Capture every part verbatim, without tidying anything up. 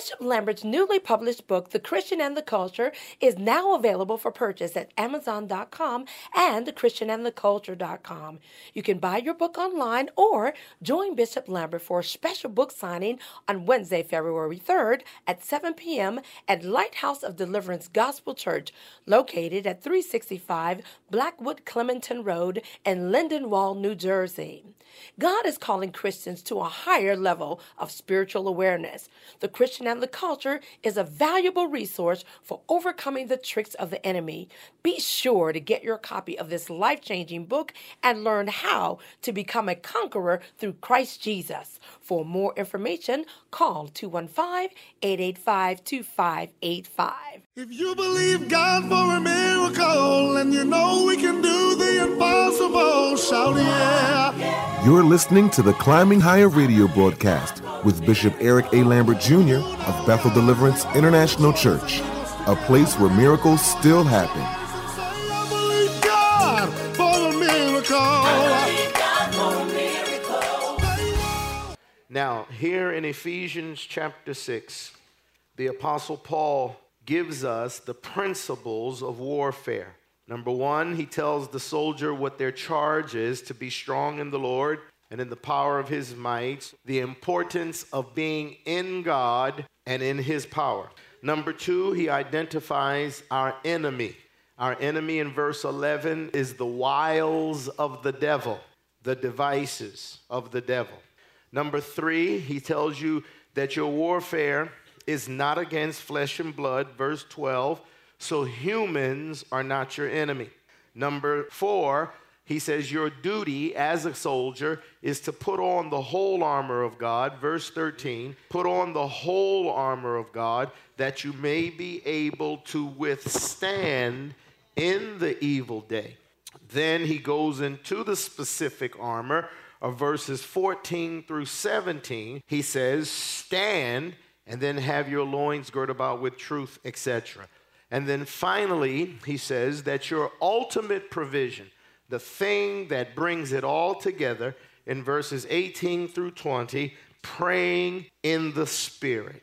Bishop Lambert's newly published book, The Christian and the Culture, is now available for purchase at amazon dot com and christian and the culture dot com. You can buy your book online or join Bishop Lambert for a special book signing on Wednesday, February third at seven p.m. at Lighthouse of Deliverance Gospel Church, located at three sixty-five Blackwood Clementon Road in Lindenwold, New Jersey. God is calling Christians to a higher level of spiritual awareness. The Christian and the Culture is a valuable resource for overcoming the tricks of the enemy. Be sure to get your copy of this life-changing book and learn how to become a conqueror through Christ Jesus. For more information, call two one five, eight eight five, two five eight five. If you believe God for a miracle and you know we can do the impossible, shout yeah. You're listening to the Climbing Higher radio broadcast with Bishop Eric A. Lambert Junior of Bethel Deliverance International Church, a place where miracles still happen. I believe God for a miracle. I believe God for a miracle. Now, here in Ephesians chapter six, the Apostle Paul gives us the principles of warfare. Number one, he tells the soldier what their charge is: to be strong in the Lord and in the power of his might, the importance of being in God and in his power. Number two, he identifies our enemy. Our enemy in verse eleven is the wiles of the devil, the devices of the devil. Number three, he tells you that your warfare is not against flesh and blood, verse twelve, so humans are not your enemy. Number four, he says your duty as a soldier is to put on the whole armor of God, verse thirteen, put on the whole armor of God that you may be able to withstand in the evil day. Then he goes into the specific armor of verses fourteen through seventeen. He says, stand, and then have your loins girt about with truth, et cetera. And then finally, he says that your ultimate provision, the thing that brings it all together, in verses eighteen through twenty, praying in the Spirit.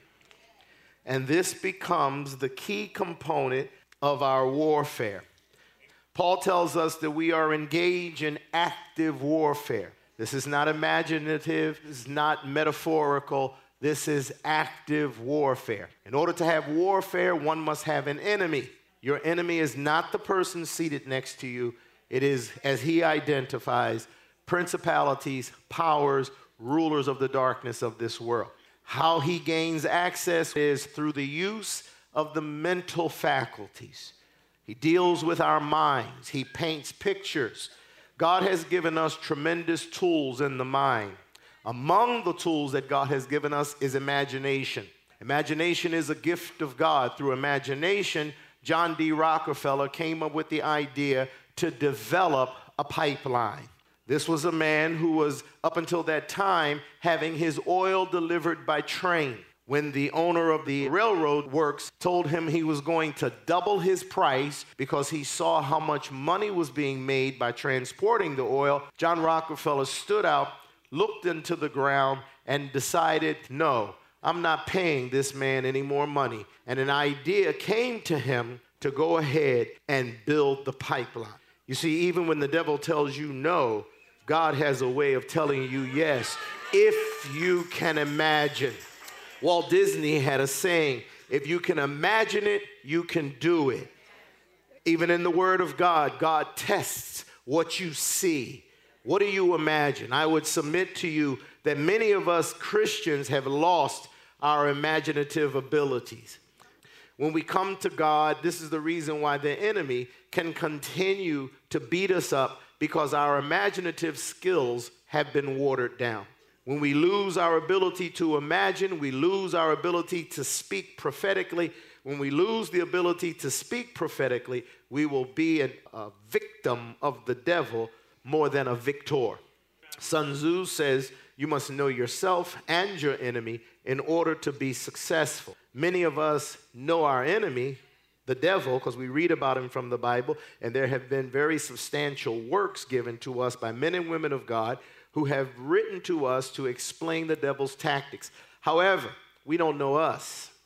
And this becomes the key component of our warfare. Paul tells us that we are engaged in active warfare. This is not imaginative, this is not metaphorical. This is active warfare. In order to have warfare, one must have an enemy. Your enemy is not the person seated next to you. It is, as he identifies, principalities, powers, rulers of the darkness of this world. How he gains access is through the use of the mental faculties. He deals with our minds. He paints pictures. God has given us tremendous tools in the mind. Among the tools that God has given us is imagination. Imagination is a gift of God. Through imagination, John D. Rockefeller came up with the idea to develop a pipeline. This was a man who was, up until that time, having his oil delivered by train. When the owner of the railroad works told him he was going to double his price because he saw how much money was being made by transporting the oil, John Rockefeller stood out, looked into the ground, and decided, no, I'm not paying this man any more money. And an idea came to him to go ahead and build the pipeline. You see, even when the devil tells you no, God has a way of telling you yes, if you can imagine. Walt Disney had a saying, if you can imagine it, you can do it. Even in the Word of God, God tests what you see. What do you imagine? I would submit to you that many of us Christians have lost our imaginative abilities. When we come to God, this is the reason why the enemy can continue to beat us up, because our imaginative skills have been watered down. When we lose our ability to imagine, we lose our ability to speak prophetically. When we lose the ability to speak prophetically, we will be a, a victim of the devil more than a victor. Sun Tzu says you must know yourself and your enemy in order to be successful. Many of us know our enemy, the devil, because we read about him from the Bible, and there have been very substantial works given to us by men and women of God who have written to us to explain the devil's tactics. However, we don't know us.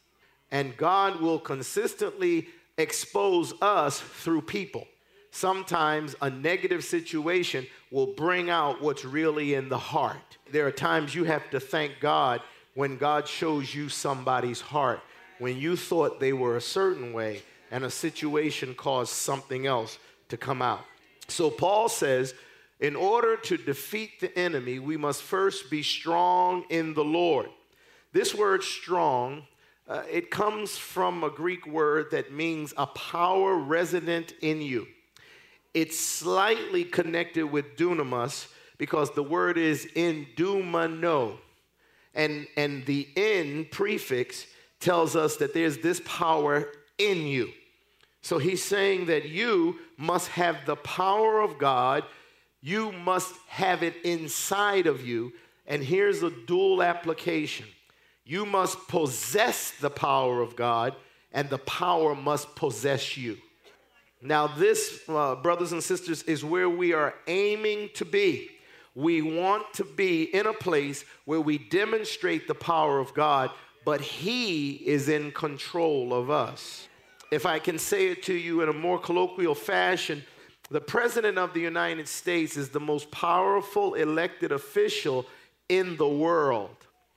And God will consistently expose us through people. Sometimes a negative situation will bring out what's really in the heart. There are times you have to thank God when God shows you somebody's heart, when you thought they were a certain way and a situation caused something else to come out. So Paul says, in order to defeat the enemy, we must first be strong in the Lord. This word strong, uh, it comes from a Greek word that means a power resident in you. It's slightly connected with dunamis because the word is endumano. And, and the in prefix tells us that there's this power in you. So he's saying that you must have the power of God. You must have it inside of you. And here's a dual application. You must possess the power of God, and the power must possess you. Now, this, uh, brothers and sisters, is where we are aiming to be. We want to be in a place where we demonstrate the power of God, but He is in control of us. If I can say it to you in a more colloquial fashion, the President of the United States is the most powerful elected official in the world.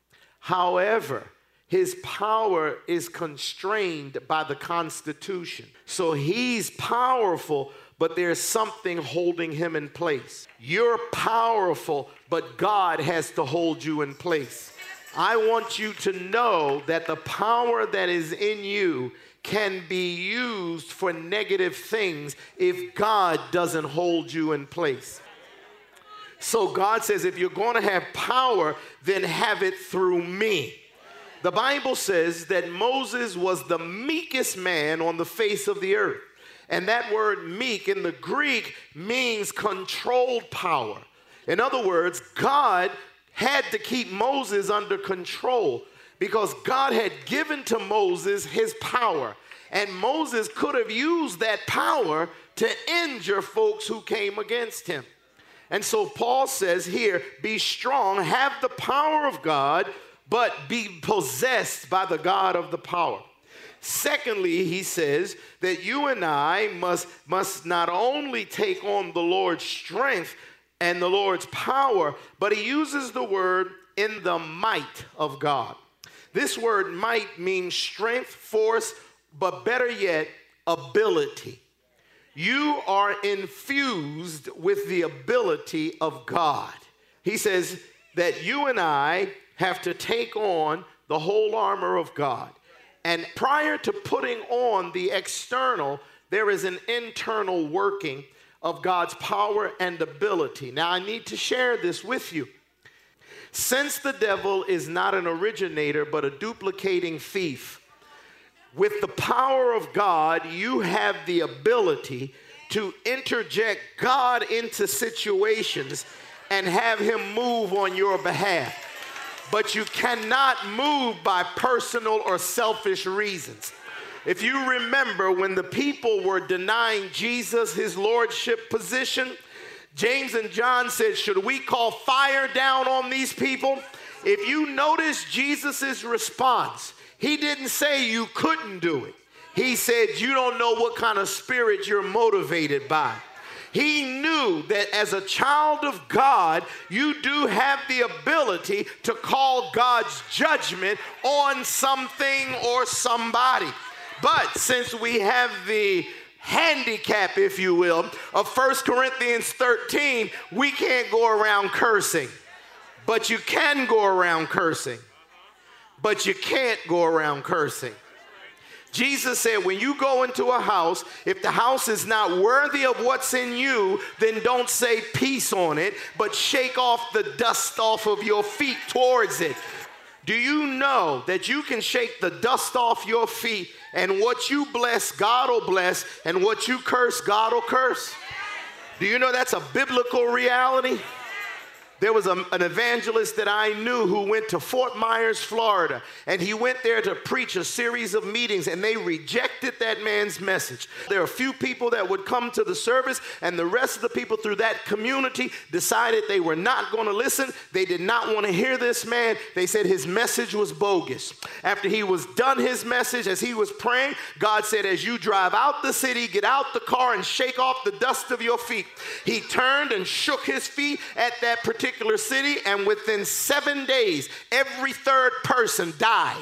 However, his power is constrained by the Constitution. So he's powerful, but there's something holding him in place. You're powerful, but God has to hold you in place. I want you to know that the power that is in you can be used for negative things if God doesn't hold you in place. So God says, if you're going to have power, then have it through me. The Bible says that Moses was the meekest man on the face of the earth. And that word meek in the Greek means controlled power. In other words, God had to keep Moses under control because God had given to Moses his power. And Moses could have used that power to injure folks who came against him. And so Paul says here, be strong, have the power of God, but be possessed by the God of the power. Secondly, he says that you and I must, must not only take on the Lord's strength and the Lord's power, but he uses the word in the might of God. This word might means strength, force, but better yet, ability. You are infused with the ability of God. He says that you and I have to take on the whole armor of God. And prior to putting on the external, there is an internal working of God's power and ability. Now, I need to share this with you. Since the devil is not an originator, but a duplicating thief, with the power of God, you have the ability to interject God into situations and have him move on your behalf. But you cannot move by personal or selfish reasons. If you remember when the people were denying Jesus his lordship position, James and John said, should we call fire down on these people? If you notice Jesus' response, he didn't say you couldn't do it. He said you don't know what kind of spirit you're motivated by. He knew that as a child of God, you do have the ability to call God's judgment on something or somebody. But since we have the handicap, if you will, of First Corinthians thirteen, we can't go around cursing. But you can go around cursing. But you can't go around cursing. Jesus said, when you go into a house, if the house is not worthy of what's in you, then don't say peace on it, but shake off the dust off of your feet towards it. Do you know that you can shake the dust off your feet, and what you bless, God will bless, and what you curse, God will curse? Do you know that's a biblical reality? There was a, an evangelist that I knew who went to Fort Myers, Florida, and he went there to preach a series of meetings, and they rejected that man's message. There are a few people that would come to the service, and the rest of the people through that community decided they were not going to listen. They did not want to hear this man. They said his message was bogus. After he was done his message, as he was praying, God said, as you drive out the city, get out the car and shake off the dust of your feet. He turned and shook his feet at that particular city, and within seven days, every third person died.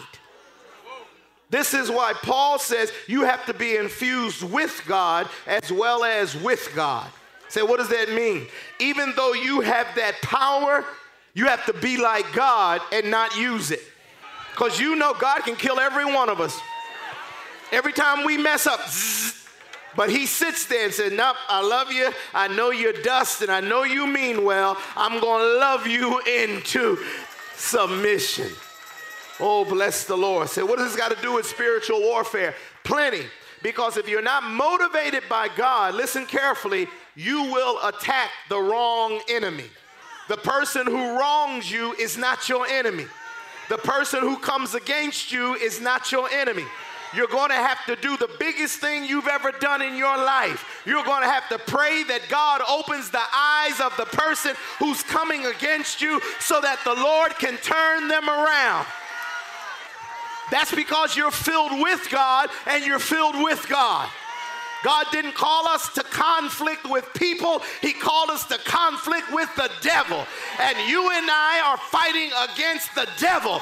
This is why Paul says you have to be infused with God as well as with God. Say, what does that mean? Even though you have that power, you have to be like God and not use it. Because you know God can kill every one of us. Every time we mess up, zzz, but he sits there and says, nope, I love you. I know you're dust and I know you mean well. I'm going to love you into submission. Oh, bless the Lord. Say, what does this got to do with spiritual warfare? Plenty. Because if you're not motivated by God, listen carefully, you will attack the wrong enemy. The person who wrongs you is not your enemy. The person who comes against you is not your enemy. You're going to have to do the biggest thing you've ever done in your life. You're going to have to pray that God opens the eyes of the person who's coming against you so that the Lord can turn them around. That's because you're filled with God and you're filled with God. God didn't call us to conflict with people. He called us to conflict with the devil. And you and I are fighting against the devil.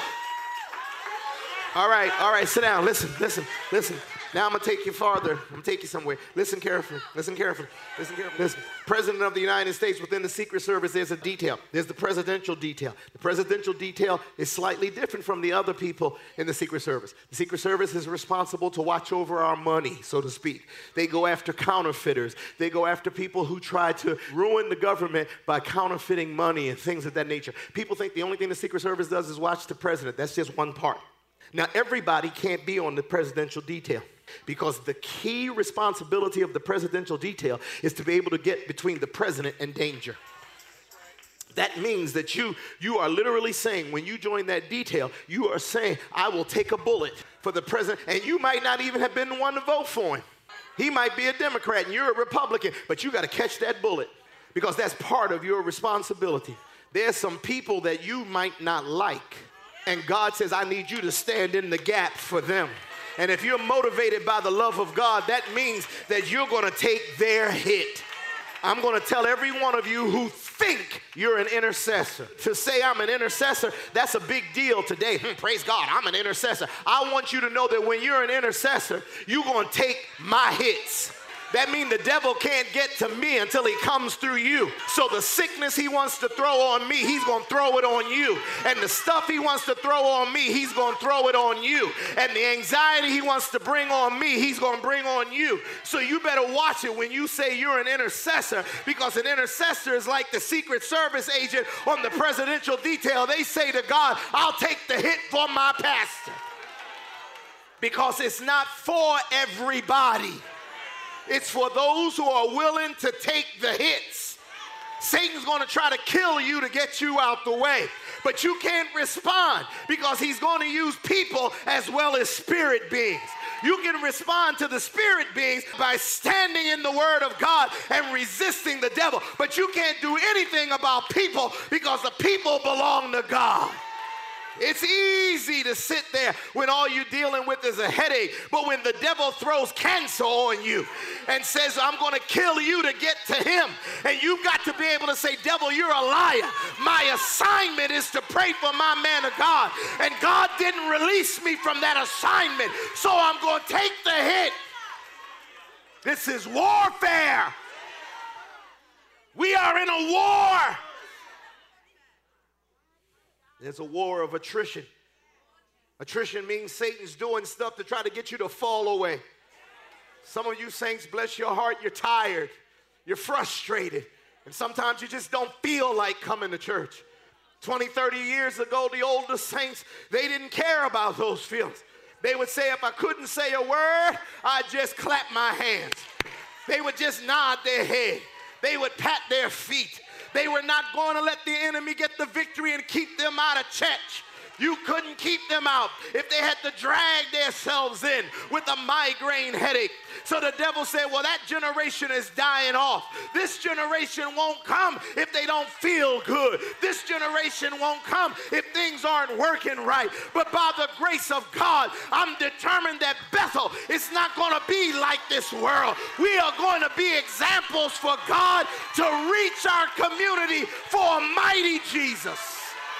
All right, all right, sit down. Listen, listen, listen. Now I'm going to take you farther. I'm going to take you somewhere. Listen carefully. Listen carefully. Listen carefully. Listen. President of the United States, within the Secret Service, there's a detail. There's the presidential detail. The presidential detail is slightly different from the other people in the Secret Service. The Secret Service is responsible to watch over our money, so to speak. They go after counterfeiters. They go after people who try to ruin the government by counterfeiting money and things of that nature. People think the only thing the Secret Service does is watch the president. That's just one part. Now, everybody can't be on the presidential detail because the key responsibility of the presidential detail is to be able to get between the president and danger. That means that you, you are literally saying, when you join that detail, you are saying, I will take a bullet for the president, and you might not even have been the one to vote for him. He might be a Democrat and you're a Republican, but you got to catch that bullet because that's part of your responsibility. There's some people that you might not like. And God says, I need you to stand in the gap for them. And if you're motivated by the love of God, that means that you're going to take their hit. I'm going to tell every one of you who think you're an intercessor to say I'm an intercessor. That's a big deal today. Hmm, praise God, I'm an intercessor. I want you to know that when you're an intercessor, you're going to take my hits. That means the devil can't get to me until he comes through you. So the sickness he wants to throw on me, he's going to throw it on you. And the stuff he wants to throw on me, he's going to throw it on you. And the anxiety he wants to bring on me, he's going to bring on you. So you better watch it when you say you're an intercessor, because an intercessor is like the Secret Service agent on the presidential detail. They say to God, I'll take the hit for my pastor. Because it's not for everybody. It's for those who are willing to take the hits. Satan's going to try to kill you to get you out the way. But you can't respond because he's going to use people as well as spirit beings. You can respond to the spirit beings by standing in the word of God and resisting the devil. But you can't do anything about people because the people belong to God. It's easy to sit there when all you're dealing with is a headache. But when the devil throws cancer on you and says, I'm going to kill you to get to him, and you've got to be able to say, devil, you're a liar. My assignment is to pray for my man of God. And God didn't release me from that assignment, so I'm going to take the hit. This is warfare. We are in a war. There's a war of attrition. Attrition means Satan's doing stuff to try to get you to fall away. Some of you saints, bless your heart, you're tired. You're frustrated. And sometimes you just don't feel like coming to church. twenty, thirty years ago, the older saints, they didn't care about those feelings. They would say, if I couldn't say a word, I'd just clap my hands. They would just nod their head. They would pat their feet. They were not going to let the enemy get the victory and keep them out of church. You couldn't keep them out if they had to drag themselves in with a migraine headache. So the devil said, well, that generation is dying off. This generation won't come if they don't feel good. This generation won't come if things aren't working right. But by the grace of God, I'm determined that Bethel is not going to be like this world. We are going to be examples for God to reach our community for a mighty Jesus.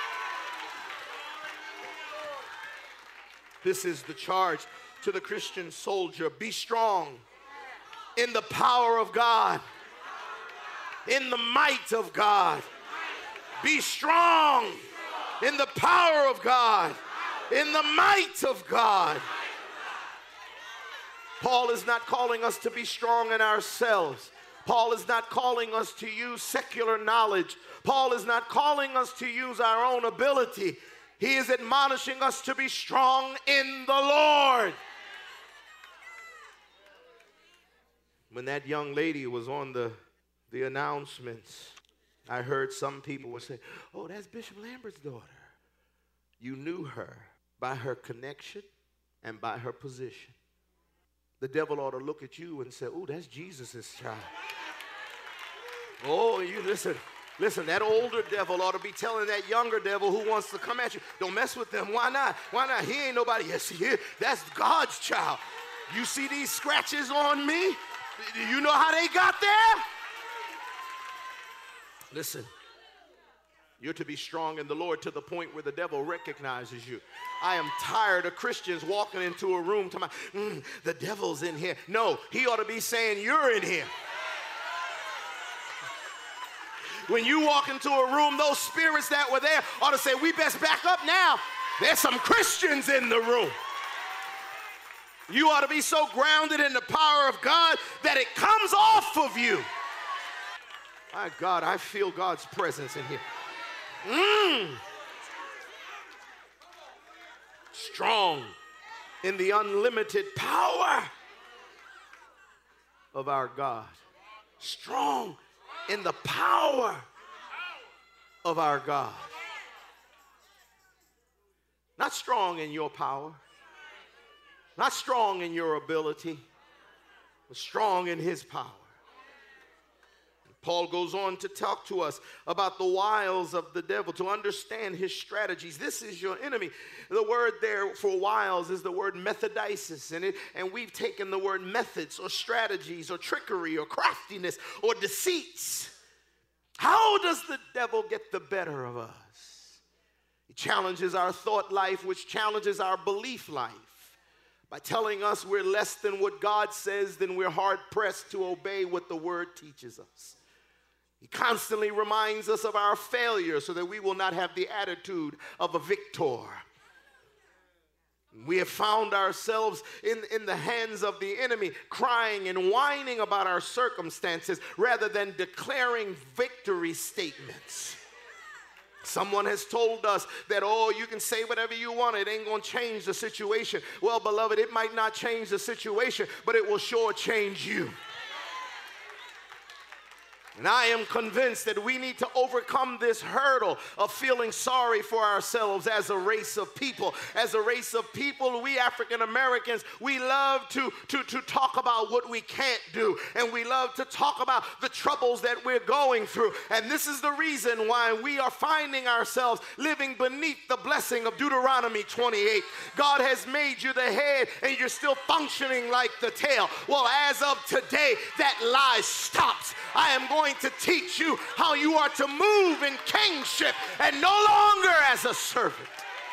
This is the charge to the Christian soldier. Be strong in the power of God, in the might of God. Be strong in the power of God, in the might of God. Paul is not calling us to be strong in ourselves. Paul is not calling us to use secular knowledge. Paul is not calling us to use our own ability. He is admonishing us to be strong in the Lord. When that young lady was on the, the announcements, I heard some people would say, oh, that's Bishop Lambert's daughter. You knew her by her connection and by her position. The devil ought to look at you and say, oh, that's Jesus' child. Oh, you listen. Listen, that older devil ought to be telling that younger devil who wants to come at you, don't mess with them. Why not? Why not? He ain't nobody. Yes, he is. That's God's child. You see these scratches on me? Do you know how they got there? Listen, you're to be strong in the Lord to the point where the devil recognizes you. I am tired of Christians walking into a room talking about, mm, the devil's in here. No, he ought to be saying, you're in here. When you walk into a room, those spirits that were there ought to say, we best back up now. There's some Christians in the room. You ought to be so grounded in the power of God that it comes off of you. My God, I feel God's presence in here. Mm. Strong in the unlimited power of our God. Strong in the power of our God. Not strong in your power, not strong in your ability, but strong in his power. Paul goes on to talk to us about the wiles of the devil, to understand his strategies. This is your enemy. The word there for wiles is the word methodisis, and, it, and we've taken the word methods or strategies or trickery or craftiness or deceits. How does the devil get the better of us? He challenges our thought life, which challenges our belief life. By telling us we're less than what God says, then we're hard-pressed to obey what the word teaches us. He constantly reminds us of our failure so that we will not have the attitude of a victor. We have found ourselves in, in the hands of the enemy, crying and whining about our circumstances rather than declaring victory statements. Someone has told us that, oh, you can say whatever you want. It ain't going to change the situation. Well, beloved, it might not change the situation, but it will sure change you. And I am convinced that we need to overcome this hurdle of feeling sorry for ourselves as a race of people. As a race of people, we African Americans, we love to, to, to talk about what we can't do. And we love to talk about the troubles that we're going through. And this is the reason why we are finding ourselves living beneath the blessing of Deuteronomy twenty-eight. God has made you the head and you're still functioning like the tail. Well, as of today, that lie stops. I am going to teach you how you are to move in kingship and no longer as a servant.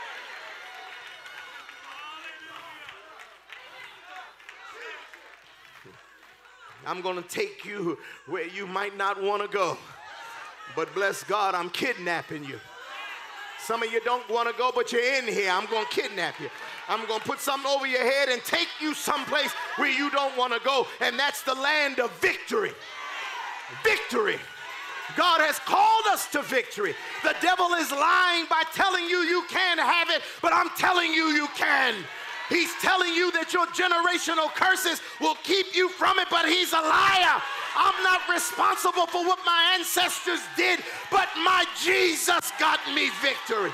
I'm going to take you where you might not want to go, but bless God, I'm kidnapping you. Some of you don't want to go, but you're in here. I'm going to kidnap you. I'm going to put something over your head and take you someplace where you don't want to go, and that's the land of victory. Victory. God has called us to victory. The devil is lying by telling you you can't have it, but I'm telling you you can. He's telling you that your generational curses will keep you from it, but he's a liar. I'm not responsible for what my ancestors did, but my Jesus got me victory.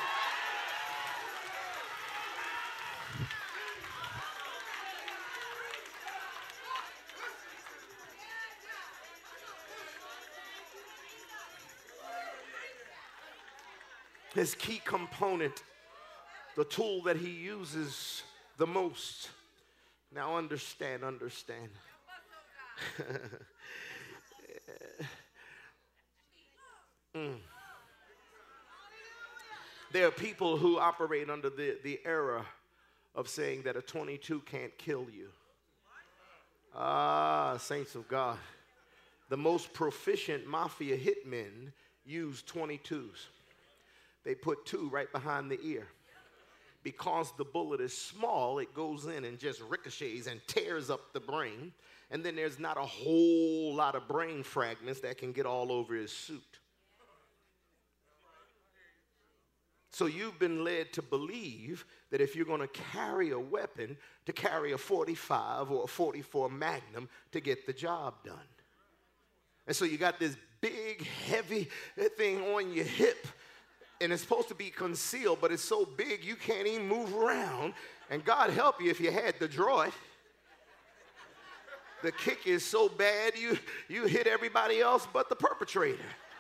His key component, the tool that he uses the most. Now understand, understand. mm. There are people who operate under the, the era of saying that a twenty-two can't kill you. Ah, saints of God. The most proficient mafia hitmen use twenty-twos. They put two right behind the ear. Because the bullet is small, it goes in and just ricochets and tears up the brain. And then there's not a whole lot of brain fragments that can get all over his suit. So you've been led to believe that if you're going to carry a weapon, to carry a forty-five or a forty-four Magnum to get the job done. And so you got this big, heavy thing on your hip. And it's supposed to be concealed, but it's so big you can't even move around. And God help you if you had to draw it. The kick is so bad you, you hit everybody else but the perpetrator.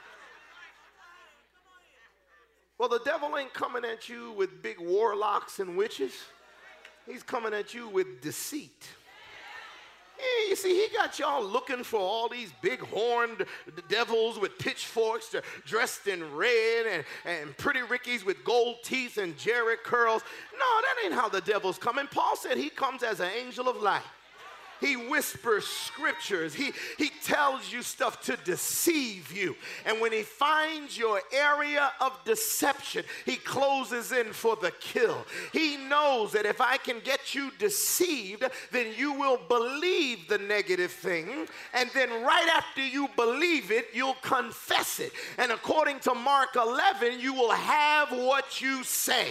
Well, the devil ain't coming at you with big warlocks and witches. He's coming at you with deceit. Yeah, you see, he got y'all looking for all these big horned devils with pitchforks dressed in red and, and pretty rickies with gold teeth and Jerry curls. No, that ain't how the devil's coming. Paul said he comes as an angel of light. He whispers scriptures. He, he tells you stuff to deceive you. And when he finds your area of deception, he closes in for the kill. He knows that if I can get you deceived, then you will believe the negative thing. And then right after you believe it, you'll confess it. And according to Mark eleven, you will have what you say.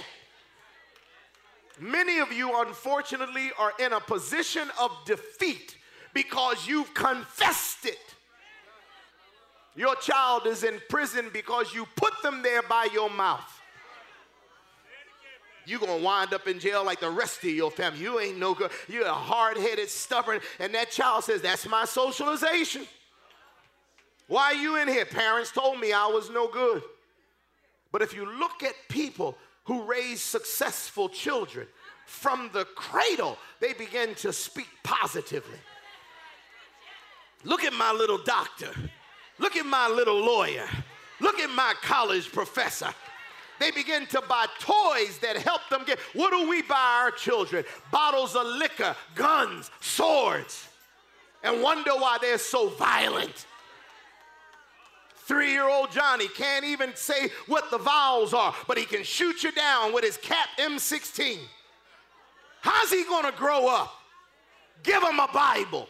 Many of you, unfortunately, are in a position of defeat because you've confessed it. Your child is in prison because you put them there by your mouth. You're going to wind up in jail like the rest of your family. You ain't no good. You're a hard-headed, stubborn, and that child says, that's my socialization. Why are you in here? Parents told me I was no good. But if you look at people who raise successful children, from the cradle, they begin to speak positively. Look at my little doctor. Look at my little lawyer. Look at my college professor. They begin to buy toys that help them get, what do we buy our children? Bottles of liquor, guns, swords, and wonder why they're so violent. Three-year-old Johnny can't even say what the vowels are, but he can shoot you down with his Cap M sixteen. How's he going to grow up? Give him a Bible.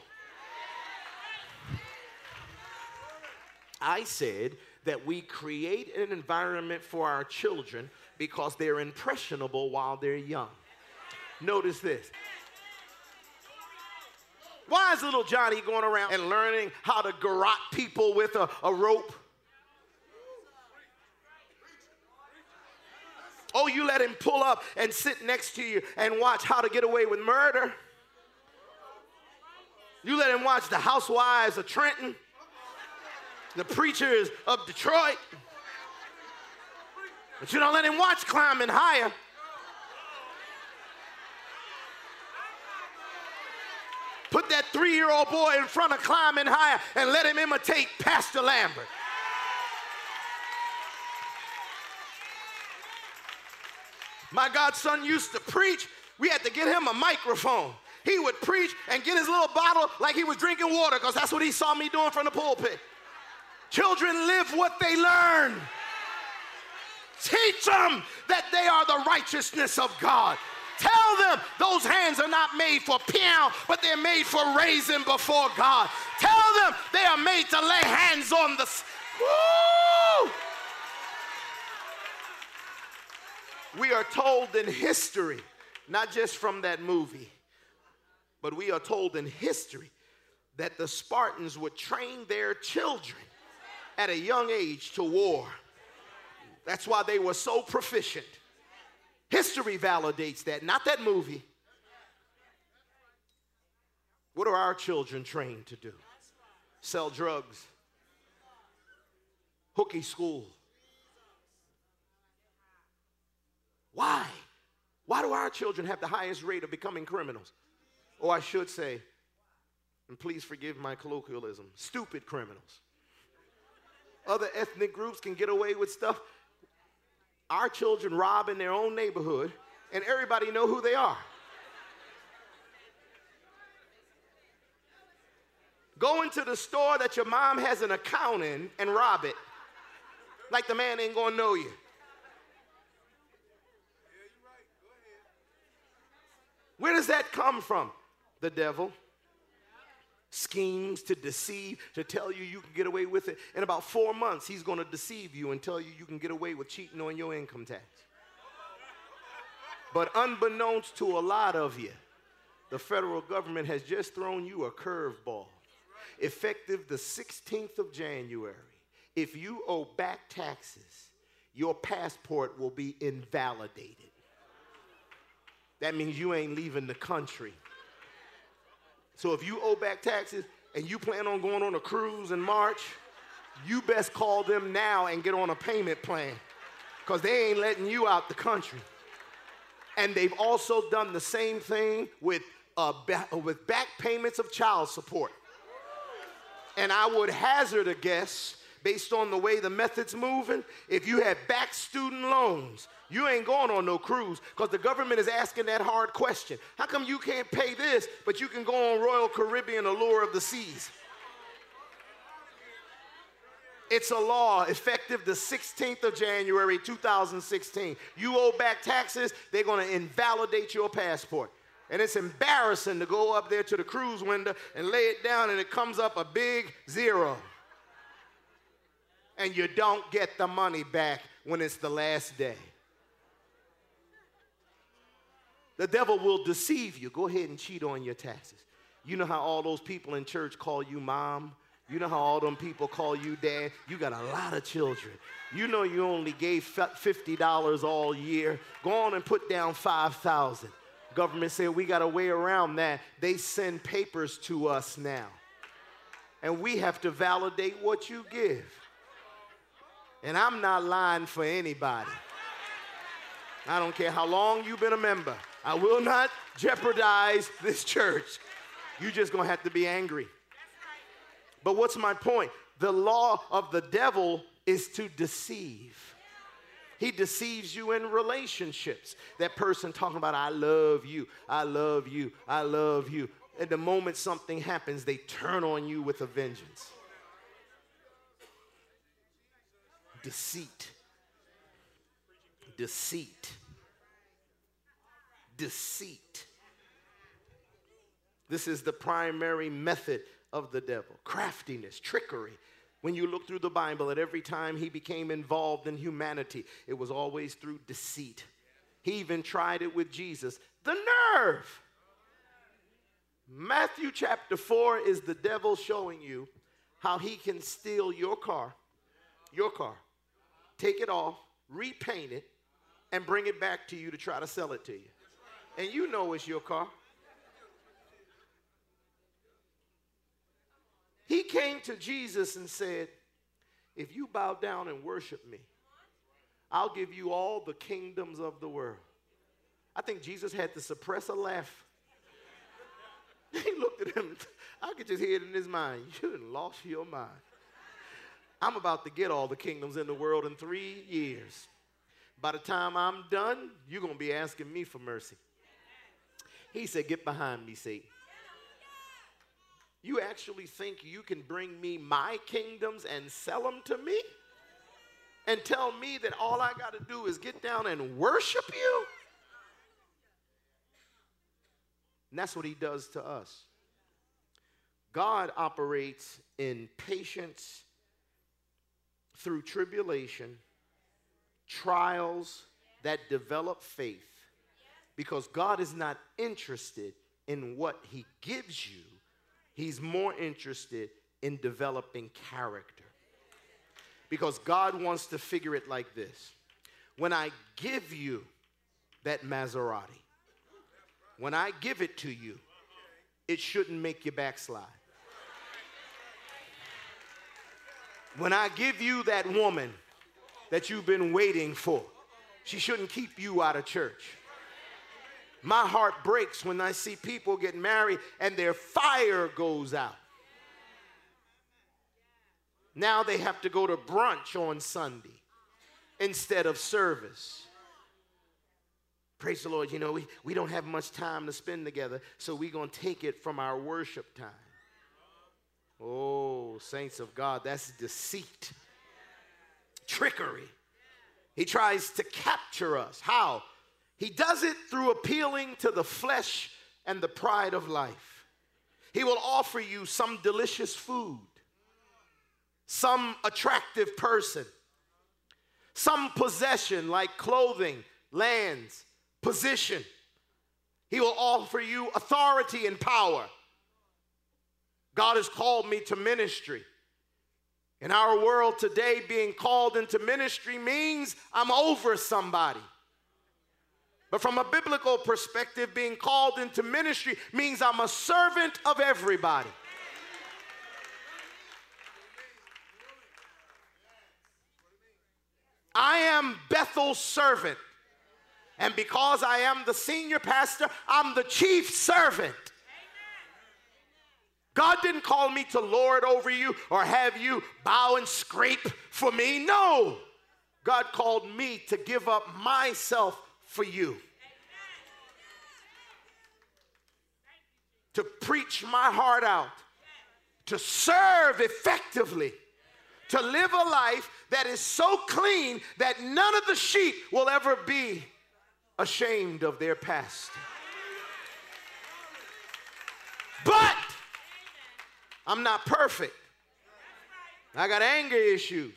I said that we create an environment for our children because they're impressionable while they're young. Notice this. Why is little Johnny going around and learning how to garrote people with a, a rope? Oh, you let him pull up and sit next to you and watch How to Get Away with Murder. You let him watch The Housewives of Trenton, The Preachers of Detroit. But you don't let him watch Climbing Higher. Put that three-year-old boy in front of Climbing Higher and let him imitate Pastor Lambert. My godson used to preach. We had to get him a microphone. He would preach and get his little bottle like he was drinking water because that's what he saw me doing from the pulpit. Children live what they learn. Teach them that they are the righteousness of God. Tell them those hands are not made for piano, but they're made for raising before God. Tell them they are made to lay hands on the... Woo! We are told in history Not just from that movie, but we are told in history that the Spartans would train their children at a young age to war. That's why they were so proficient. History validates that, not that movie. What are our children trained to do? Sell drugs, hooky school. Why? Why do our children have the highest rate of becoming criminals? Or I should say, and please forgive my colloquialism, stupid criminals. Other ethnic groups can get away with stuff. Our children rob in their own neighborhood, and everybody know who they are. Go into the store that your mom has an account in and rob it. Like the man ain't gonna know you. Where does that come from? The devil. Schemes to deceive, to tell you you can get away with it. In about four months, he's going to deceive you and tell you you can get away with cheating on your income tax. But unbeknownst to a lot of you, the federal government has just thrown you a curveball. Effective the sixteenth of January, if you owe back taxes, your passport will be invalidated. That means you ain't leaving the country. So if you owe back taxes and you plan on going on a cruise in March, you best call them now and get on a payment plan, because they ain't letting you out the country. And they've also done the same thing with, uh, ba- with back payments of child support. And I would hazard a guess, based on the way the method's moving, if you had back student loans, you ain't going on no cruise, because the government is asking that hard question. How come you can't pay this, but you can go on Royal Caribbean Allure of the Seas? It's a law effective the sixteenth of January, two thousand sixteen. You owe back taxes, they're going to invalidate your passport. And it's embarrassing to go up there to the cruise window and lay it down, and it comes up a big zero. And you don't get the money back when it's the last day. The devil will deceive you. Go ahead and cheat on your taxes. You know how all those people in church call you mom? You know how all them people call you dad? You got a lot of children. You know you only gave fifty dollars all year. Go on and put down five thousand dollars. Government said we got a way around that. They send papers to us now. And we have to validate what you give. And I'm not lying for anybody. I don't care how long you've been a member. I will not jeopardize this church. You're just going to have to be angry. But what's my point? The law of the devil is to deceive. He deceives you in relationships. That person talking about, I love you, I love you, I love you. At the moment something happens, they turn on you with a vengeance. Deceit. Deceit. Deceit. This is the primary method of the devil. Craftiness, trickery. When you look through the Bible, at every time he became involved in humanity, it was always through deceit. He even tried it with Jesus. The nerve! Matthew chapter four is the devil showing you how he can steal your car, your car, take it off, repaint it, and bring it back to you to try to sell it to you. And you know it's your car. He came to Jesus and said, if you bow down and worship me, I'll give you all the kingdoms of the world. I think Jesus had to suppress a laugh. He looked at him. I could just hear it in his mind. You done lost your mind. I'm about to get all the kingdoms in the world in three years. By the time I'm done, you're going to be asking me for mercy. He said, get behind me, Satan. You actually think you can bring me my kingdoms and sell them to me? And tell me that all I got to do is get down and worship you? And that's what he does to us. God operates in patience through tribulation, trials that develop faith, Because God is not interested in what he gives you. He's more interested in developing character. Because God wants to figure it like this. When I give you that Maserati, when I give it to you, it shouldn't make you backslide. When I give you that woman that you've been waiting for, she shouldn't keep you out of church. My heart breaks when I see people get married and their fire goes out. Now they have to go to brunch on Sunday instead of service. Praise the Lord. You know, we, we don't have much time to spend together, so we're going to take it from our worship time. Oh, saints of God, that's deceit, trickery. He tries to capture us. How? He does it through appealing to the flesh and the pride of life. He will offer you some delicious food, some attractive person, some possession like clothing, lands, position. He will offer you authority and power. God has called me to ministry. In our world today, being called into ministry means I'm over somebody. But from a biblical perspective, being called into ministry means I'm a servant of everybody. I am Bethel's servant. And because I am the senior pastor, I'm the chief servant. God didn't call me to lord over you or have you bow and scrape for me. No. God called me to give up myself for you. To preach my heart out. To serve effectively. To live a life that is so clean that none of the sheep will ever be ashamed of their past. But I'm not perfect. I got anger issues.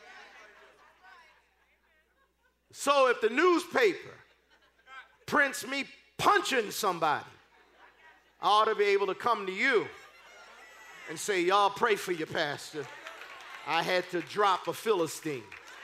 So if the newspaper prints me punching somebody, I ought to be able to come to you and say, y'all pray for your pastor. I had to drop a Philistine.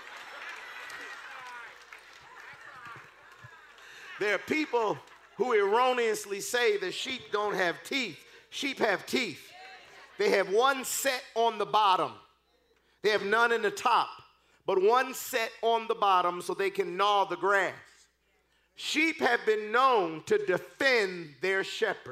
There are people who erroneously say that sheep don't have teeth. Sheep have teeth. They have one set on the bottom. They have none in the top, but one set on the bottom so they can gnaw the grass. Sheep have been known to defend their shepherd.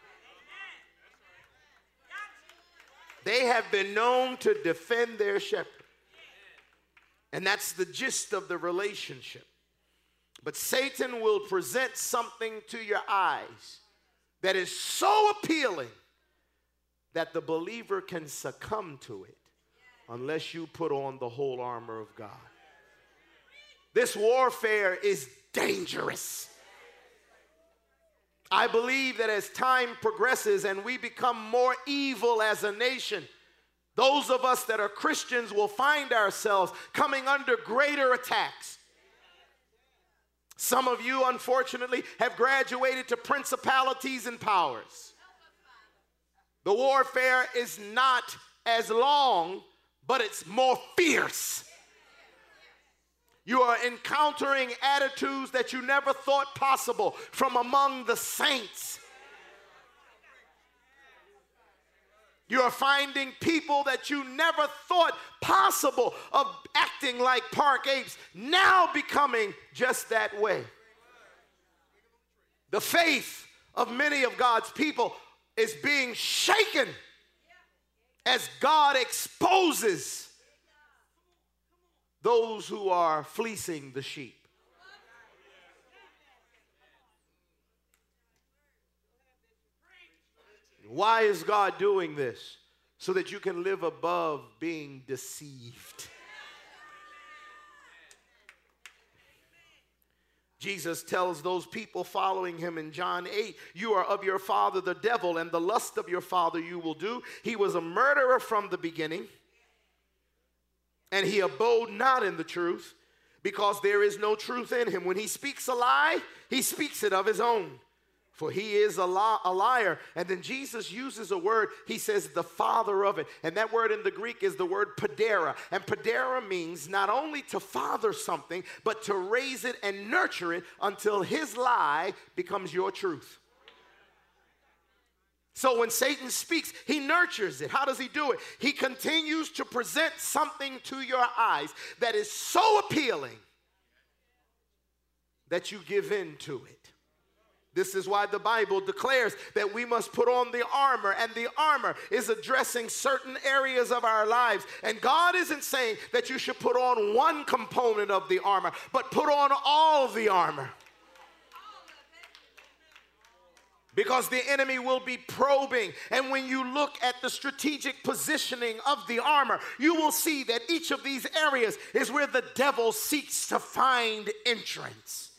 They have been known to defend their shepherd. And that's the gist of the relationship. But Satan will present something to your eyes that is so appealing that the believer can succumb to it unless you put on the whole armor of God. This warfare is dangerous. I believe that as time progresses and we become more evil as a nation, those of us that are Christians will find ourselves coming under greater attacks. Some of you, unfortunately, have graduated to principalities and powers. The warfare is not as long, but it's more fierce. You are encountering attitudes that you never thought possible from among the saints. You are finding people that you never thought possible of acting like park apes, now becoming just that way. The faith of many of God's people is being shaken as God exposes those who are fleecing the sheep. Why is God doing this? So that you can live above being deceived. Jesus tells those people following him in John eight, you are of your father the devil, and the lust of your father you will do. He was a murderer from the beginning, and he abode not in the truth, because there is no truth in him. When he speaks a lie, he speaks it of his own, for he is a, li- a liar. And then Jesus uses a word. He says the father of it. And that word in the Greek is the word padera. And padera means not only to father something, but to raise it and nurture it until his lie becomes your truth. So when Satan speaks, he nurtures it. How does he do it? He continues to present something to your eyes that is so appealing that you give in to it. This is why the Bible declares that we must put on the armor, and the armor is addressing certain areas of our lives. And God isn't saying that you should put on one component of the armor, but put on all the armor. Because the enemy will be probing. And when you look at the strategic positioning of the armor, you will see that each of these areas is where the devil seeks to find entrance.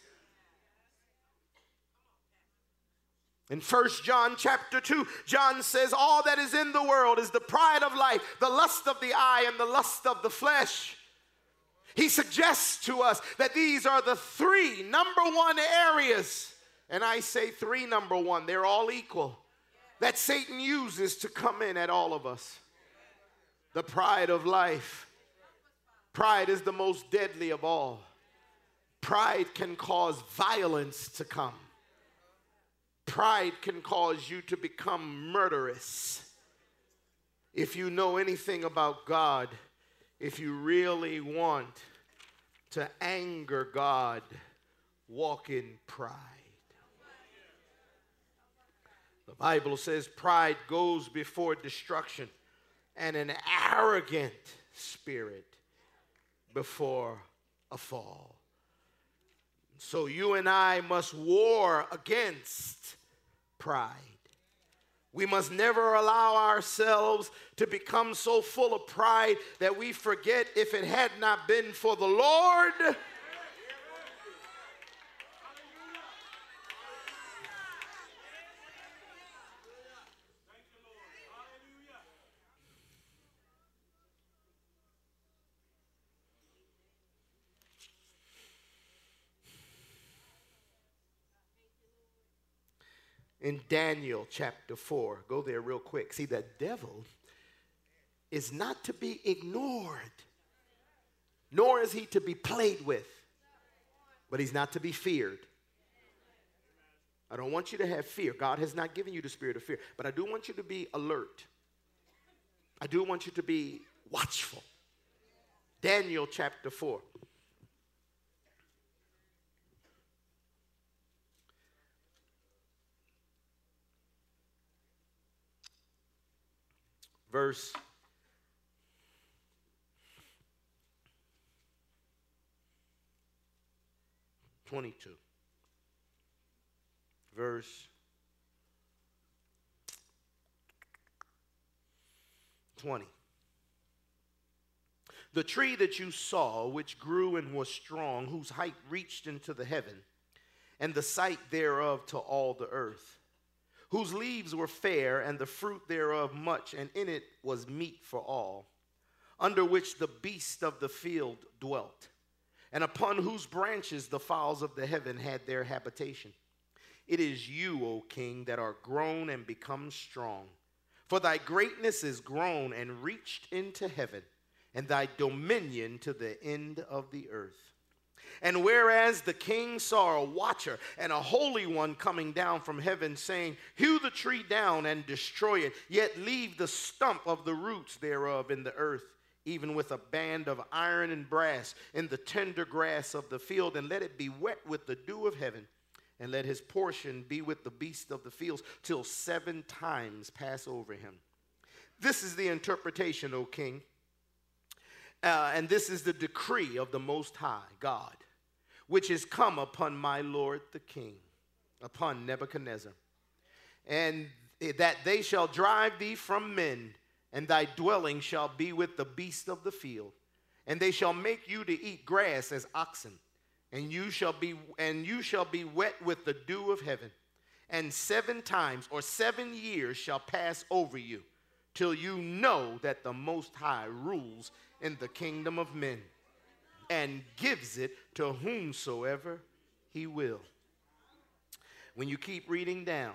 In First John chapter two, John says, all that is in the world is the pride of life, the lust of the eye, and the lust of the flesh. He suggests to us that these are the three number one areas. And I say three, number one, they're all equal, that Satan uses to come in at all of us. The pride of life. Pride is the most deadly of all. Pride can cause violence to come. Pride can cause you to become murderous. If you know anything about God, if you really want to anger God, walk in pride. The Bible says pride goes before destruction, and an arrogant spirit before a fall. So you and I must war against pride. We must never allow ourselves to become so full of pride that we forget, if it had not been for the Lord, in Daniel chapter four, go there real quick. See, the devil is not to be ignored, nor is he to be played with, but he's not to be feared. I don't want you to have fear. God has not given you the spirit of fear, but I do want you to be alert. I do want you to be watchful. Daniel chapter four. Verse twenty-two. Verse twenty. The tree that you saw, which grew and was strong, whose height reached into the heaven, and the sight thereof to all the earth, whose leaves were fair, and the fruit thereof much, and in it was meat for all, under which the beasts of the field dwelt, and upon whose branches the fowls of the heaven had their habitation. It is you, O king, that are grown and become strong. For thy greatness is grown and reached into heaven, and thy dominion to the end of the earth. And whereas the king saw a watcher and a holy one coming down from heaven, saying, hew the tree down and destroy it, yet leave the stump of the roots thereof in the earth, even with a band of iron and brass in the tender grass of the field, and let it be wet with the dew of heaven, and let his portion be with the beasts of the fields, till seven times pass over him. This is the interpretation, O king. Uh, and this is the decree of the Most High God, which is come upon my Lord the king, upon Nebuchadnezzar, and that they shall drive thee from men, and thy dwelling shall be with the beasts of the field, and they shall make you to eat grass as oxen, and you shall be and you shall be wet with the dew of heaven, and seven times or seven years shall pass over you, till you know that the Most High rules in the kingdom of men and gives it to whomsoever he will. When you keep reading down,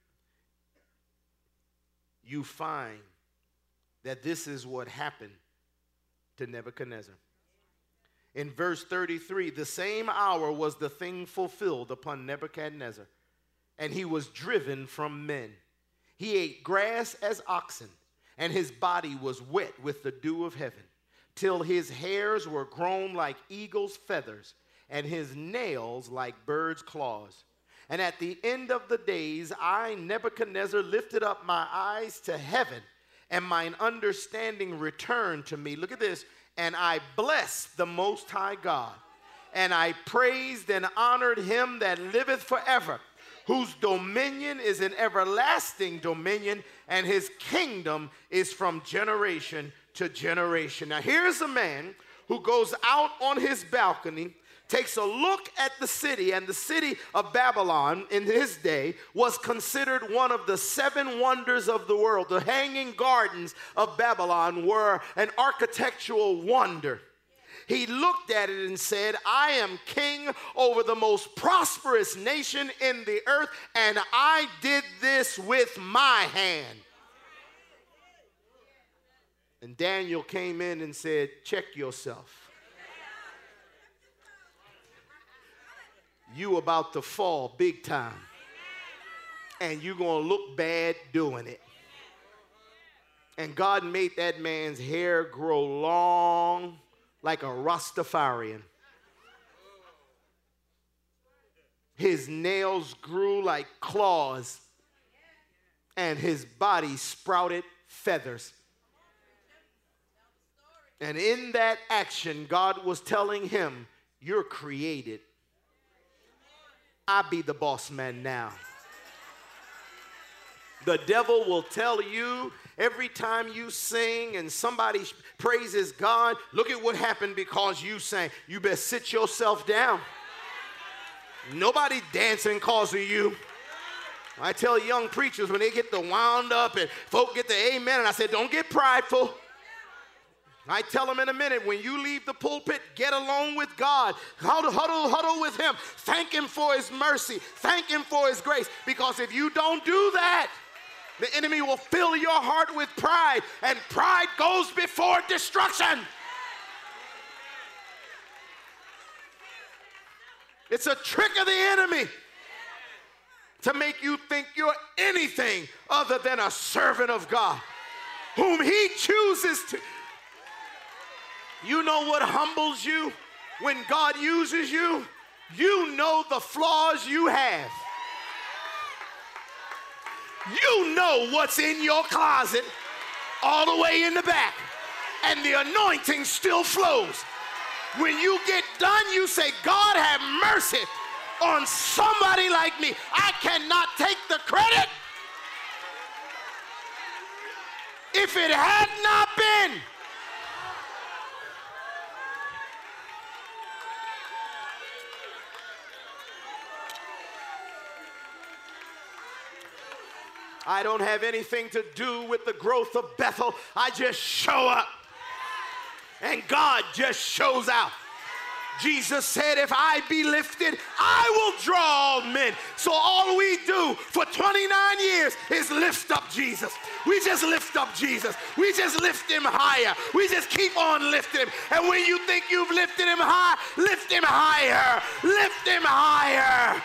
you find that this is what happened to Nebuchadnezzar. In verse thirty-three, the same hour was the thing fulfilled upon Nebuchadnezzar, and he was driven from men. He ate grass as oxen, and his body was wet with the dew of heaven, till his hairs were grown like eagle's feathers, and his nails like birds' claws. And at the end of the days, I, Nebuchadnezzar, lifted up my eyes to heaven, and mine understanding returned to me. Look at this. And I blessed the Most High God, and I praised and honored him that liveth forever, whose dominion is an everlasting dominion, and his kingdom is from generation to generation. Now here's a man who goes out on his balcony, takes a look at the city, and the city of Babylon in his day was considered one of the seven wonders of the world. The Hanging Gardens of Babylon were an architectural wonder. He looked at it and said, I am king over the most prosperous nation in the earth, and I did this with my hand. And Daniel came in and said, check yourself. You about to fall big time, and you're going to look bad doing it. And God made that man's hair grow long like a Rastafarian. His nails grew like claws, and his body sprouted feathers. And in that action, God was telling him, you're created. I be the boss man now. The devil will tell you every time you sing and somebody praises God, look at what happened because you sang. You better sit yourself down. Nobody dancing because of you. I tell young preachers when they get the wound up and folk get the amen, and I say, don't get prideful. I tell them in a minute, when you leave the pulpit, get alone with God. Huddle, huddle, huddle with him. Thank him for his mercy. Thank him for his grace. Because if you don't do that, the enemy will fill your heart with pride, and pride goes before destruction. It's a trick of the enemy to make you think you're anything other than a servant of God, whom he chooses to. You know what humbles you when God uses you? You know the flaws you have. You know what's in your closet all the way in the back, and the anointing still flows. When you get done, you say, God have mercy on somebody like me. I cannot take the credit. If it had not been I don't have anything to do with the growth of Bethel. I just show up, and God just shows out. Jesus said, if I be lifted, I will draw all men. So all we do for twenty-nine years is lift up Jesus. We just lift up Jesus. We just lift him higher. We just keep on lifting him. And when you think you've lifted him high, lift him higher. Lift him higher.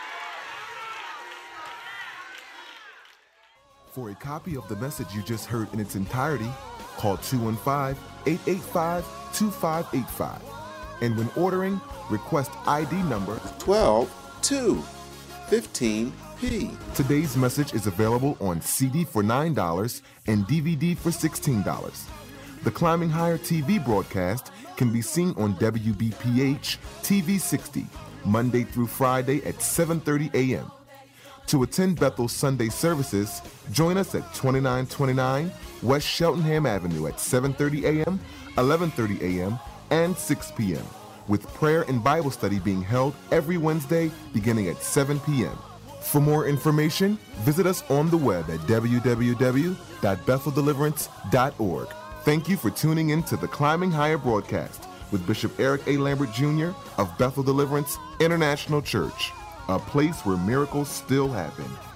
For a copy of the message you just heard in its entirety, call two one five, eight eight five, two five eight five. And when ordering, request I D number twelve two fifteen P. Today's message is available on C D for nine dollars and D V D for sixteen dollars. The Climbing Higher T V broadcast can be seen on W B P H T V sixty, Monday through Friday at seven thirty a.m. To attend Bethel's Sunday services, join us at twenty-nine twenty-nine West Cheltenham Avenue at seven thirty a.m., eleven thirty a.m., and six p.m., with prayer and Bible study being held every Wednesday beginning at seven p.m. For more information, visit us on the web at w w w dot bethel deliverance dot org. Thank you for tuning in to the Climbing Higher broadcast, with Bishop Eric A. Lambert Junior of Bethel Deliverance International Church, a place where miracles still happen.